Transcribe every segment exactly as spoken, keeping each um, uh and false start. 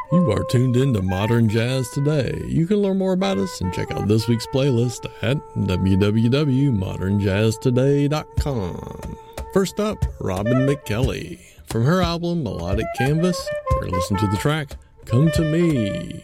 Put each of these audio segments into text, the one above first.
You are tuned in to Modern Jazz Today. You can learn more about us and check out this week's playlist at w w w dot modern jazz today dot com. First up, Robin McKelly. From her album Melodic Canvas, we're going to listen to the track Come to Me.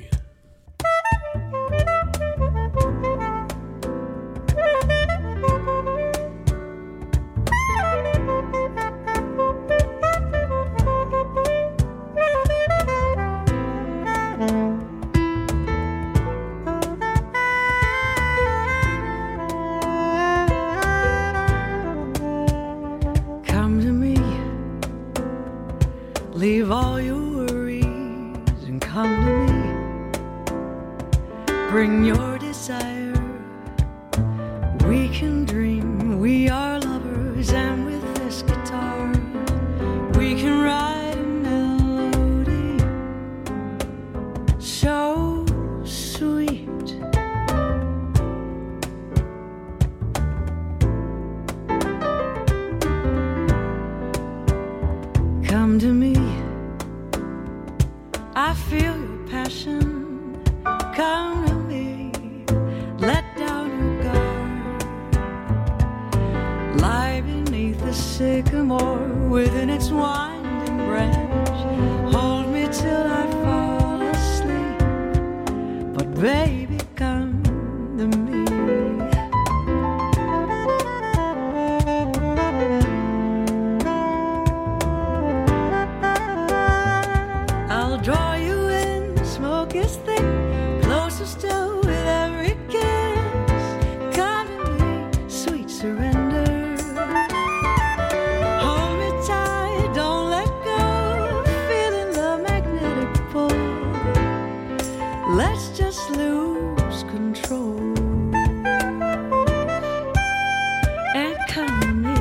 Leave all your worries and come to me. Bring your desire. We can dream. We are lovers, and with this guitar, we can write a melody so sweet. Come to me. I feel your passion. Come to me. Let down your guard. Lie beneath the sycamore within its winding branch. Hold me till I fall asleep. But baby, come to me. I'll draw you in, smoke is thick, closer still with every kiss. Come to me, sweet surrender. Hold me tight, don't let go, feeling the magnetic pull. Let's just lose control and come to me.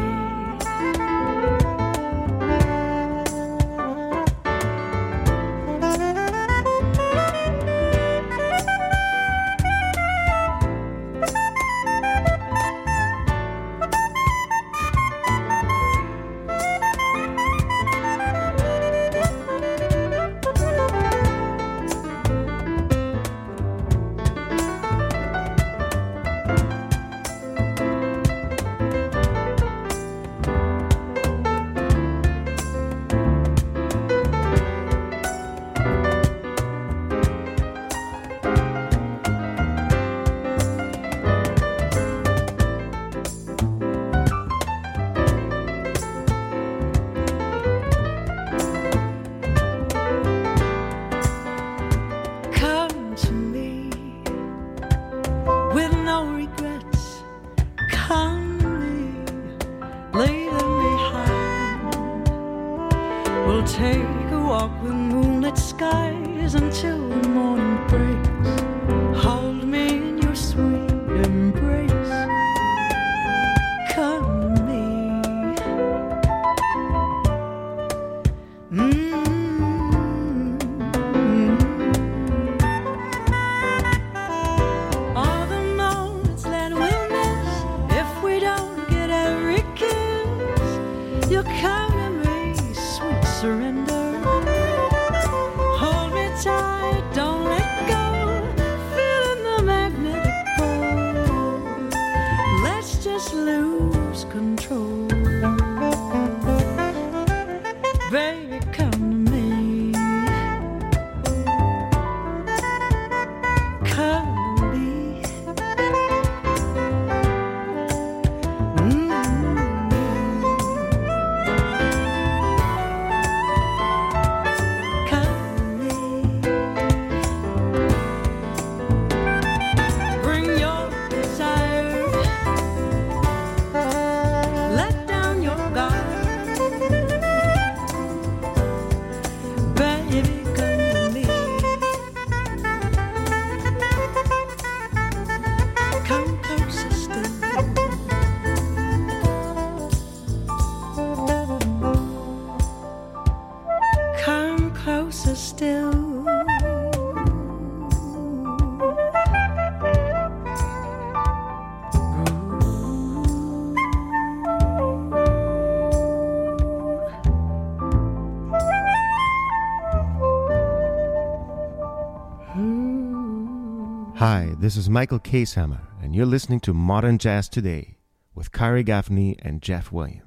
Hi, this is Michael Casehammer, and you're listening to Modern Jazz Today with Kari Gaffney and Jeff Williams.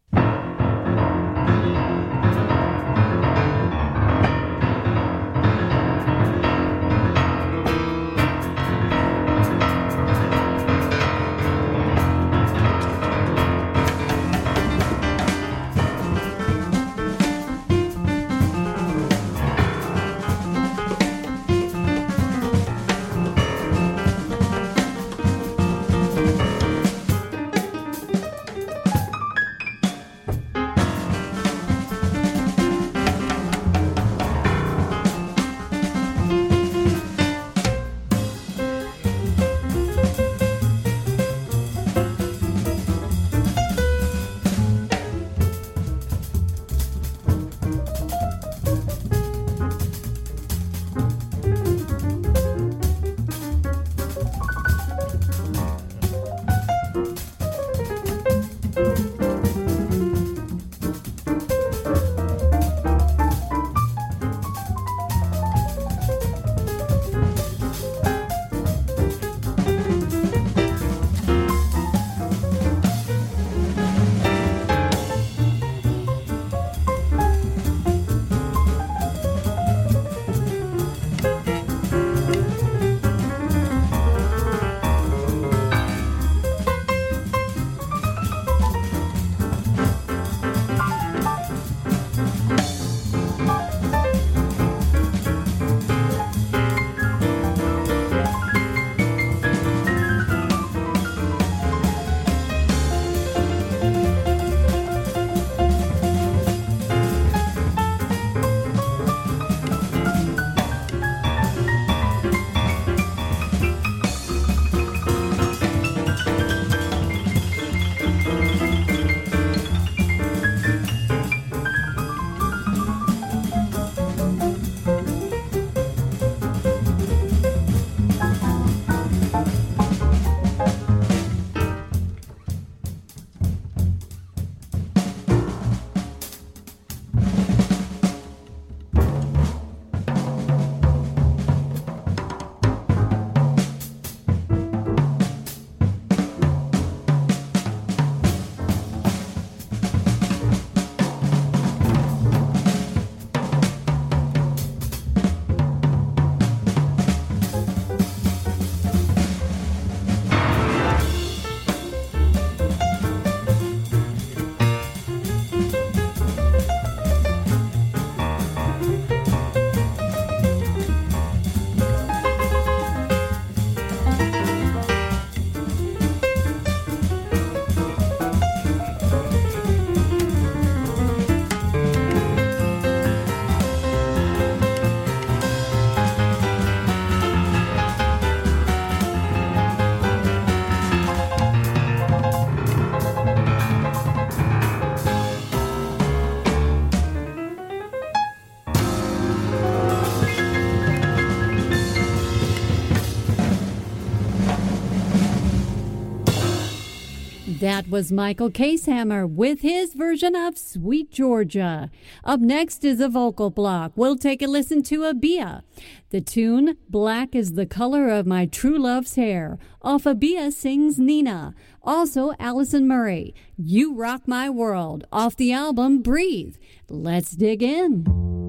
That was Michael Casehammer with his version of Sweet Georgia. Up next is a vocal block. We'll take a listen to Abia. The tune, Black is the Color of My True Love's Hair. Off Abia sings Nina. Also, Allison Murray, You Rock My World. Off the album, Breathe. Let's dig in.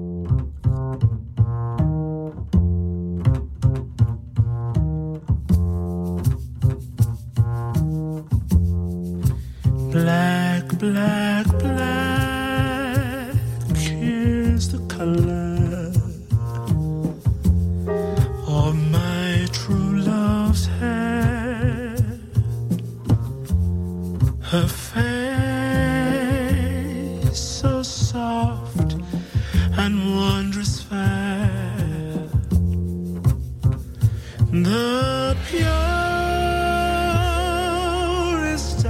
Black, black, black is the color of my true love's hair. Her face so soft and wondrous fair. The purest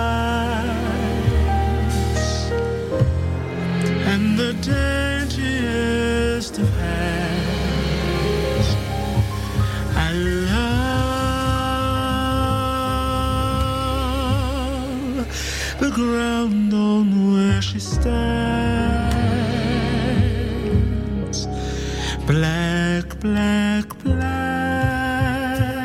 eyes and the daintiest of hands. I love the ground on where she stands. Black, black, black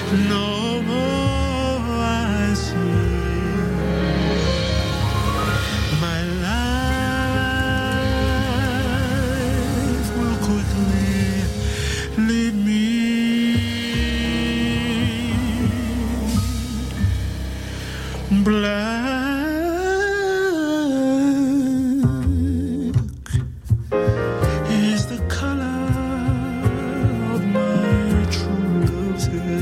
no more I see. My life will quickly lead me black is the color of my true love's hair.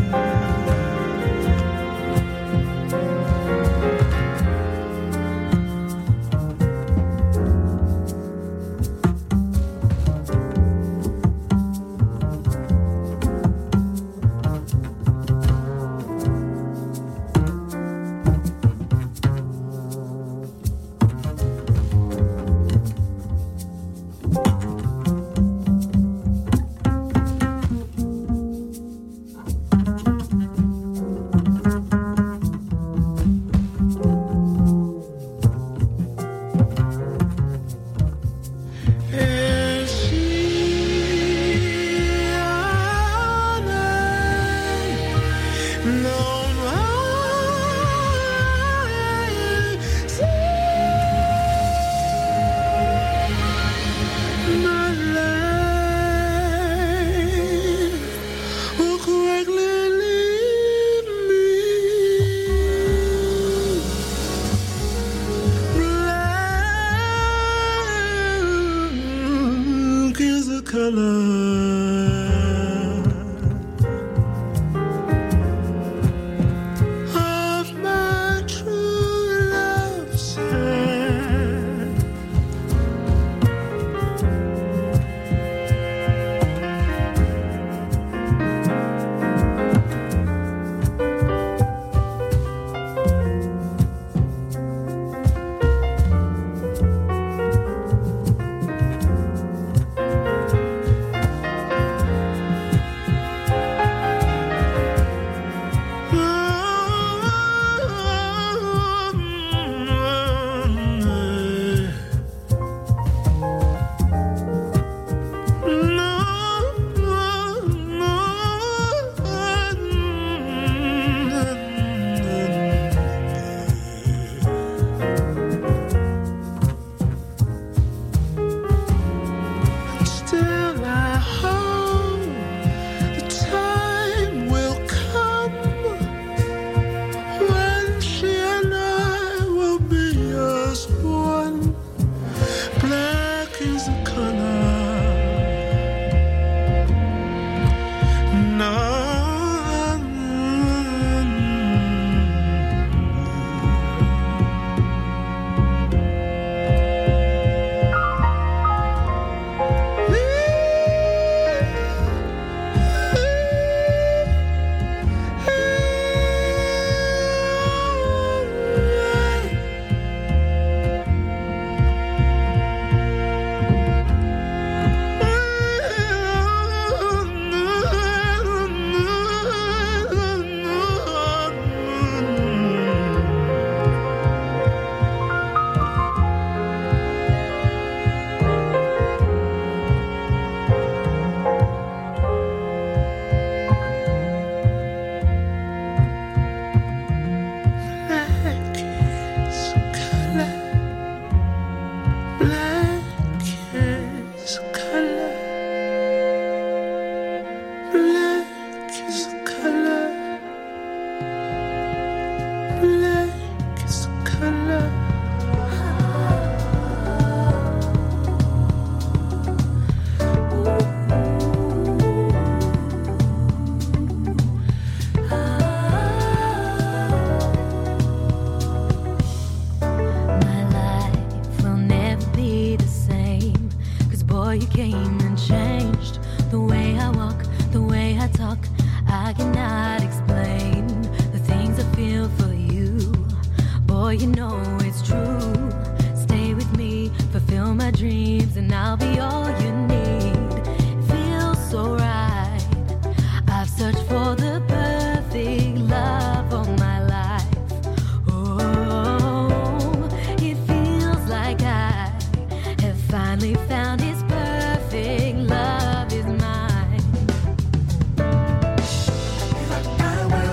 My way.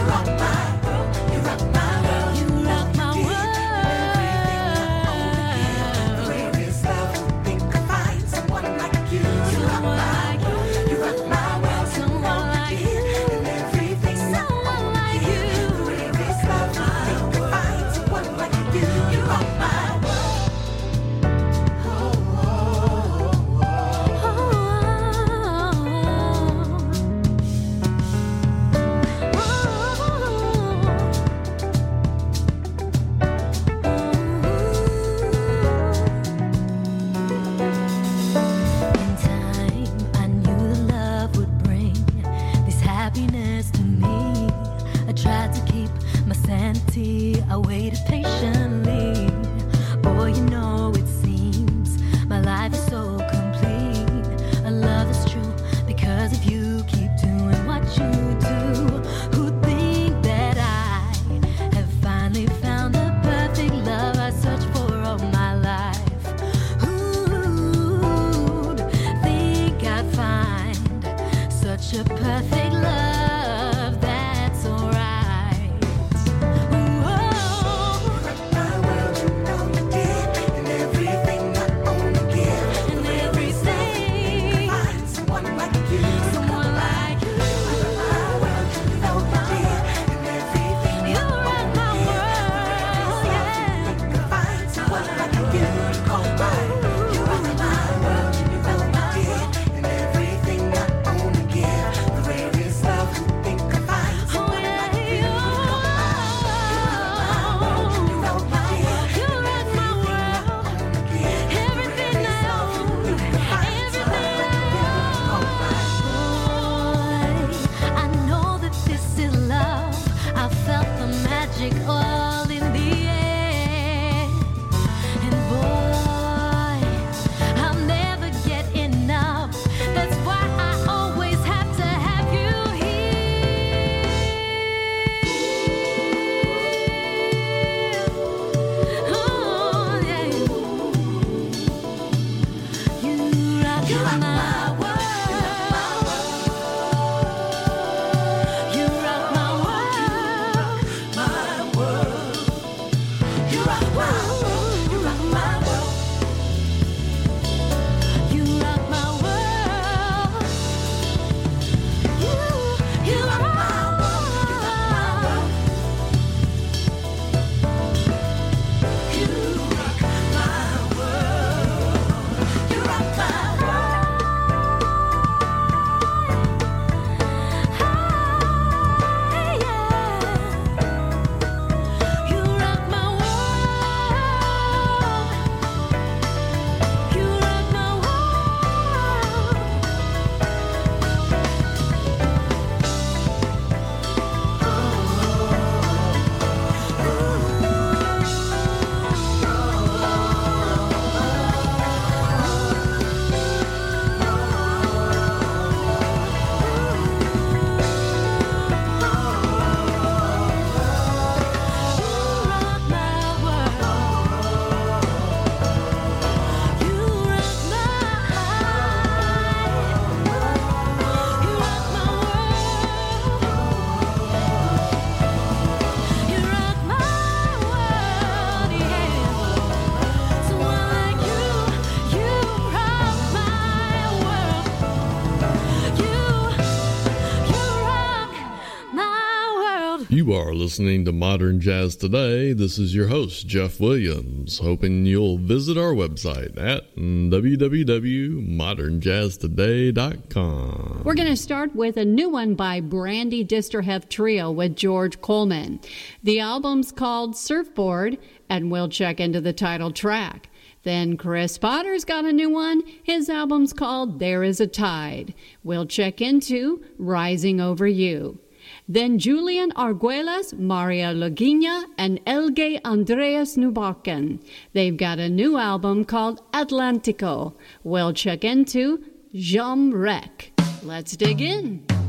You are listening to Modern Jazz Today. This is your host, Jeff Williams, hoping you'll visit our website at w w w dot modern jazz today dot com. We're going to start with a new one by Brandy Disterhef Trio with George Coleman. The album's called Surfboard, and we'll check into the title track. Then Chris Potter's got a new one. His album's called There Is a Tide. We'll check into Rising Over You. Then Julian Arguelles, Maria Lagina, and Elge Andreas Nubakken. They've got a new album called Atlantico. We'll check into Jom Rek. Let's dig in.